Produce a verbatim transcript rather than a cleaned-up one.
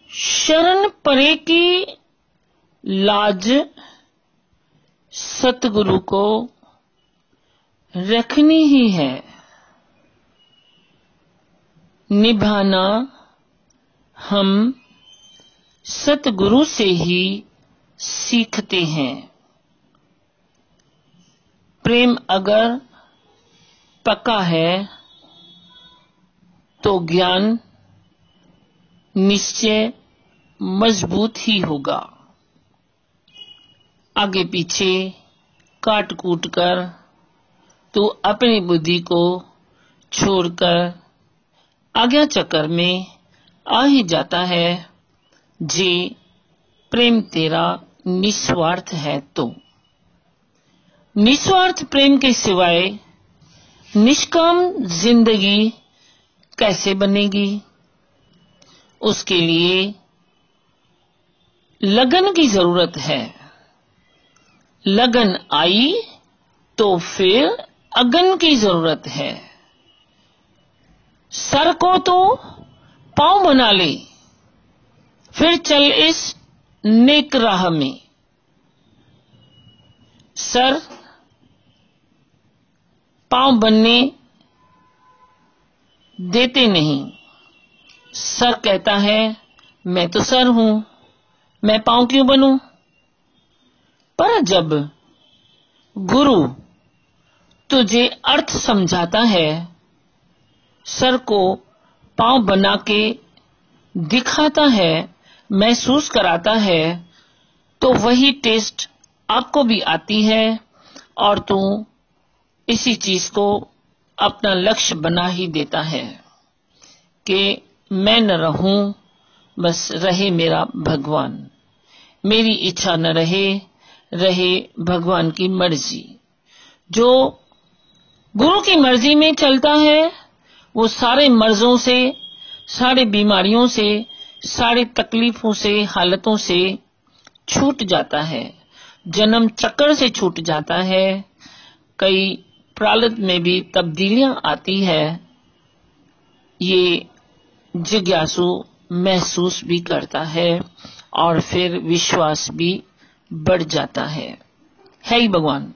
शरण परे की लाज सतगुरु को रखनी ही है, निभाना हम सतगुरु से ही सीखते हैं। प्रेम अगर पक्का है तो ज्ञान निश्चय मजबूत ही होगा। आगे पीछे काट कूट कर तो अपनी बुद्धि को छोड़कर आज्ञा चक्कर में आ ही जाता है। जे प्रेम तेरा निस्वार्थ है तो निस्वार्थ प्रेम के सिवाय निष्काम जिंदगी कैसे बनेगी। उसके लिए लगन की जरूरत है। लगन आई तो फिर अगन की जरूरत है। सर को तो पांव बना ले, फिर चल इस नेक राह में। सर पांव बनने देते नहीं। सर कहता है मैं तो सर हूं, मैं पांव क्यों बनूं। पर जब गुरु तुझे अर्थ समझाता है, सर को पांव बना के दिखाता है, महसूस कराता है, तो वही टेस्ट आपको भी आती है और तू इसी चीज को अपना लक्ष्य बना ही देता है कि मैं न रहूं, बस रहे मेरा भगवान। मेरी इच्छा न रहे, रहे भगवान की मर्जी। जो गुरु की मर्जी में चलता है वो सारे मर्जों से, सारे बीमारियों से, सारी तकलीफों से, हालतों से छूट जाता है। जन्म चक्कर से छूट जाता है। कई प्रारब्ध में भी तब्दीलियां आती है। ये जिज्ञासु महसूस भी करता है और फिर विश्वास भी बढ़ जाता है। है ही भगवान।